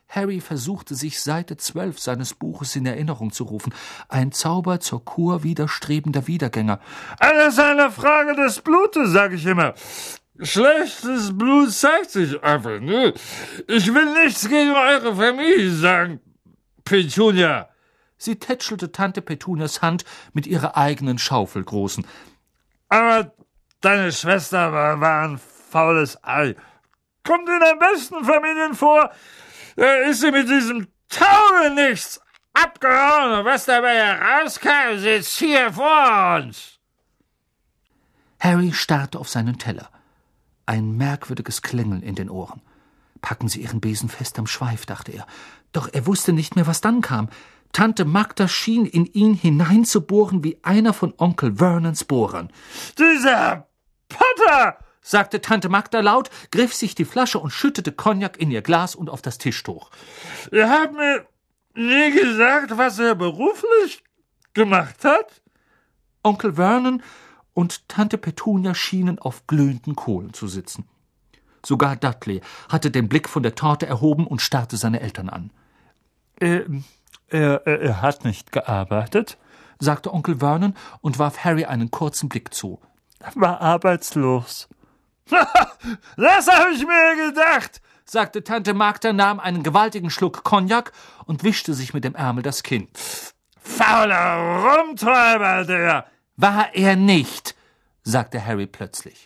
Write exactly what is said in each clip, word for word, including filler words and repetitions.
Harry versuchte sich Seite zwölf seines Buches in Erinnerung zu rufen. Ein Zauber zur Kur widerstrebender Wiedergänger. Alles eine Frage des Blutes, sag ich immer. Schlechtes Blut zeigt sich einfach, ne? Ich will nichts gegen eure Familie sagen, Petunia. Sie tätschelte Tante Petunias Hand mit ihrer eigenen schaufelgroßen. Aber deine Schwester war, war ein faules Ei. Kommt in den besten Familien vor, da ist sie mit diesem Taugenichts abgehauen. Und was dabei herauskam, sitzt hier vor uns. Harry starrte auf seinen Teller. Ein merkwürdiges Klingeln in den Ohren. Packen Sie Ihren Besen fest am Schweif, dachte er. Doch er wusste nicht mehr, was dann kam. Tante Magda schien in ihn hineinzubohren wie einer von Onkel Vernons Bohrern. »Dieser Potter«, sagte Tante Magda laut, griff sich die Flasche und schüttete Cognac in ihr Glas und auf das Tischtuch. »Ihr habt mir nie gesagt, was er beruflich gemacht hat?« Onkel Vernon und Tante Petunia schienen auf glühenden Kohlen zu sitzen. Sogar Dudley hatte den Blick von der Torte erhoben und starrte seine Eltern an. Er, er, er hat nicht gearbeitet, sagte Onkel Vernon und warf Harry einen kurzen Blick zu. War arbeitslos. Das habe ich mir gedacht, sagte Tante Magda, nahm einen gewaltigen Schluck Cognac und wischte sich mit dem Ärmel das Kinn. Fauler Rumtreiber, der! War er nicht, sagte Harry plötzlich.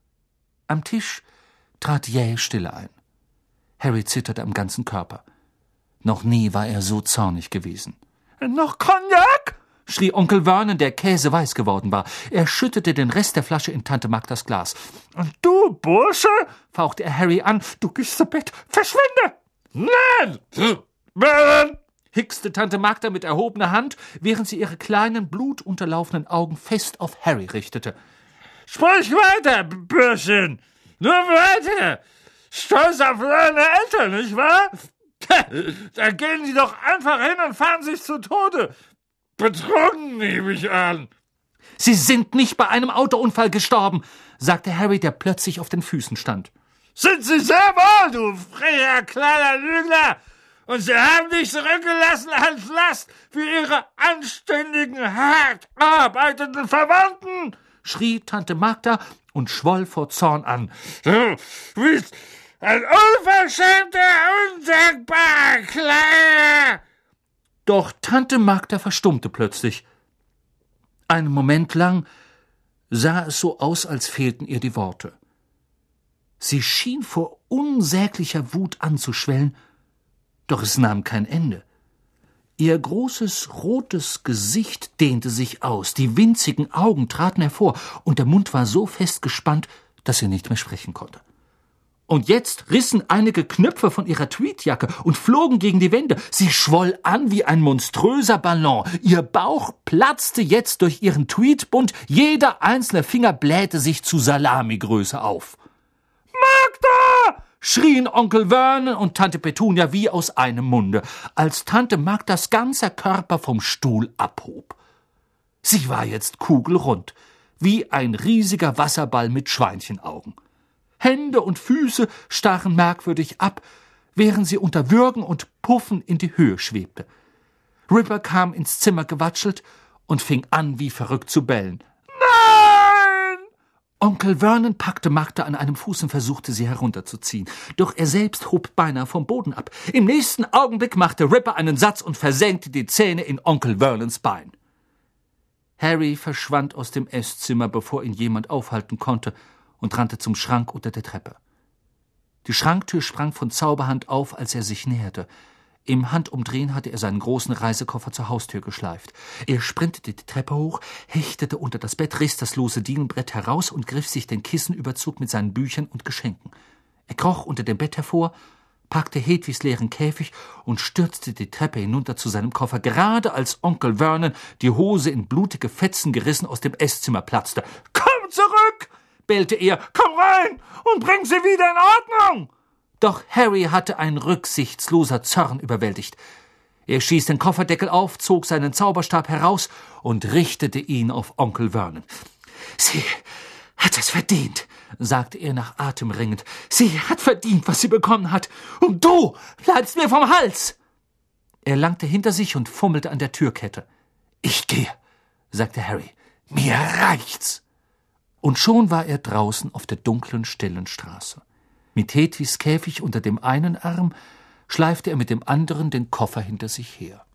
Am Tisch trat jähe Stille ein. Harry zitterte am ganzen Körper. Noch nie war er so zornig gewesen. »Noch Cognac?« schrie Onkel Vernon, der käseweiß geworden war. Er schüttete den Rest der Flasche in Tante Magdas Glas. »Und du, Bursche?« fauchte er Harry an. »Du gehst zu Bett. Verschwinde!« »Nein! Vernon!« hickste Tante Magda mit erhobener Hand, während sie ihre kleinen, blutunterlaufenden Augen fest auf Harry richtete. »Sprich weiter, Bürschchen! Nur weiter! Stolz auf deine Eltern, nicht wahr? Da gehen die doch einfach hin und fahren sich zu Tode. Betrunken, nehme ich an.« »Sie sind nicht bei einem Autounfall gestorben«, sagte Harry, der plötzlich auf den Füßen stand. »Sind Sie sehr wohl, du frecher kleiner Lügner! Und Sie haben dich zurückgelassen als Last für Ihre anständigen, hart arbeitenden Verwandten«, schrie Tante Magda und schwoll vor Zorn an. »Du bist ein unverschämter, undankbarer Kleiner!« Doch Tante Magda verstummte plötzlich. Einen Moment lang sah es so aus, als fehlten ihr die Worte. Sie schien vor unsäglicher Wut anzuschwellen, doch es nahm kein Ende. Ihr großes, rotes Gesicht dehnte sich aus, die winzigen Augen traten hervor, und der Mund war so fest gespannt, dass sie nicht mehr sprechen konnte. Und jetzt rissen einige Knöpfe von ihrer Tweedjacke und flogen gegen die Wände. Sie schwoll an wie ein monströser Ballon. Ihr Bauch platzte jetzt durch ihren Tweedbund. Jeder einzelne Finger blähte sich zu Salamigröße auf. »Magda!« schrien Onkel Vernon und Tante Petunia wie aus einem Munde, als Tante Magdas ganzer Körper vom Stuhl abhob. Sie war jetzt kugelrund, wie ein riesiger Wasserball mit Schweinchenaugen. Hände und Füße stachen merkwürdig ab, während sie unter Würgen und Puffen in die Höhe schwebte. Ripper kam ins Zimmer gewatschelt und fing an, wie verrückt zu bellen. »Nein!« Onkel Vernon packte Magda an einem Fuß und versuchte, sie herunterzuziehen. Doch er selbst hob beinahe vom Boden ab. Im nächsten Augenblick machte Ripper einen Satz und versenkte die Zähne in Onkel Vernons Bein. Harry verschwand aus dem Esszimmer, bevor ihn jemand aufhalten konnte, und rannte zum Schrank unter der Treppe. Die Schranktür sprang von Zauberhand auf, als er sich näherte. Im Handumdrehen hatte er seinen großen Reisekoffer zur Haustür geschleift. Er sprintete die Treppe hoch, hechtete unter das Bett, riss das lose Dielenbrett heraus und griff sich den Kissenüberzug mit seinen Büchern und Geschenken. Er kroch unter dem Bett hervor, packte Hedwigs leeren Käfig und stürzte die Treppe hinunter zu seinem Koffer, gerade als Onkel Vernon, die Hose in blutige Fetzen gerissen, aus dem Esszimmer platzte. »Komm zurück!« bellte er. »Komm rein und bring sie wieder in Ordnung!« Doch Harry hatte ein rücksichtsloser Zorn überwältigt. Er stieß den Kofferdeckel auf, zog seinen Zauberstab heraus und richtete ihn auf Onkel Vernon. »Sie hat es verdient, sagte er nach Atem ringend. Sie hat verdient, was sie bekommen hat. Und du bleibst mir vom Hals. Er langte hinter sich und fummelte an der Türkette. Ich gehe, sagte Harry. Mir reicht's. Und schon war er draußen auf der dunklen, stillen Straße. Mit Hedwigs Käfig unter dem einen Arm schleifte er mit dem anderen den Koffer hinter sich her.